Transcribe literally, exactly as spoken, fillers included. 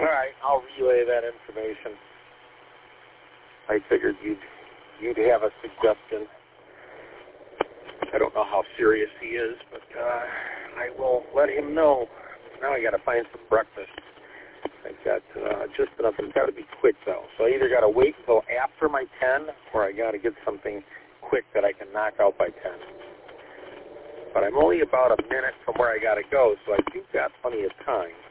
All right, I'll relay that information. I figured you'd you'd have a suggestion. I don't know how serious he is, but uh, I will let him know. Now I got to find some breakfast. I've got uh, just enough. It's got to be quick though. So I either got to wait until after my ten, or I got to get something quick that I can knock out by ten. But I'm only about a minute from where I got to go, so I do got plenty of time.